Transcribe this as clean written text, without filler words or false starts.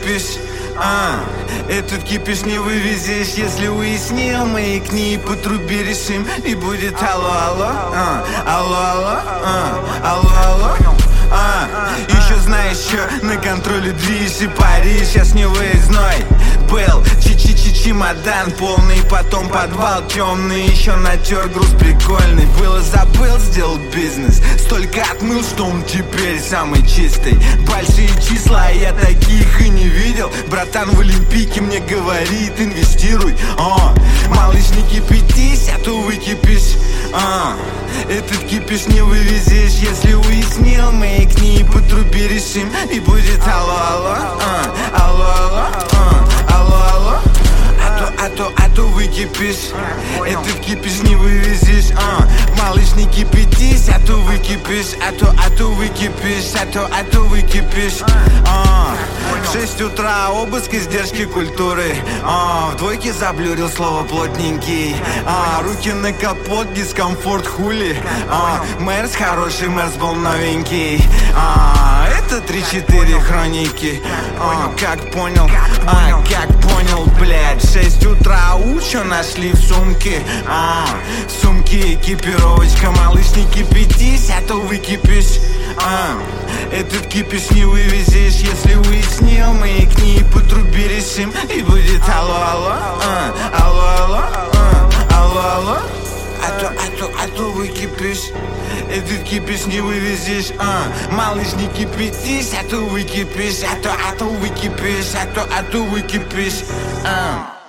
выкипишь. Этот кипиш не вывезешь, если уяснил. Маякни и по трубе решим, и будет алло-алло, алло-алло, алло-алло. Еще знаешь, что на контроле движ и Париж. Сейчас не выездной был, чемодан полный, потом подвал темный. Еще натер груз прикольный, было забыл, сделал бизнес. Столько отмыл, что он теперь самый чистый. Большие числа, а я таких и не видел. Братан в Олимпийке мне говорит, инвестируй. Малыш, не кипятись, а то выкипишь. Этот кипиш не вывезешь, если уяснил. Маякни и по трубе решим, и будет алло-алло, алло-алло, алло-алло. А то выкипишь. Этот кипиш не вывезешь. Малыш, не кипятись, а то выкипишь. А то выкипишь, а то выкипишь. 6 утра, обыск, издержки культуры. В двойке заблюрил слово плотненький. Руки на капот, дискомфорт, хули. Мэрс хороший, Мэрс был новенький. Это 3-4 хроники. Как понял, блядь. 6 утра, чё нашли в сумке? В сумке экипировочка. Малыш, не кипятись, а то выкипишь. Этот кипиш не вывезешь, если уяснил. Маякни и по трубе решим, и будет алло-алло, алло-алло, алло-алло. А то выкипишь. Этот кипиш не вывезешь. Малыш, не кипятись, а то выкипишь. А то выкипишь, а то выкипишь.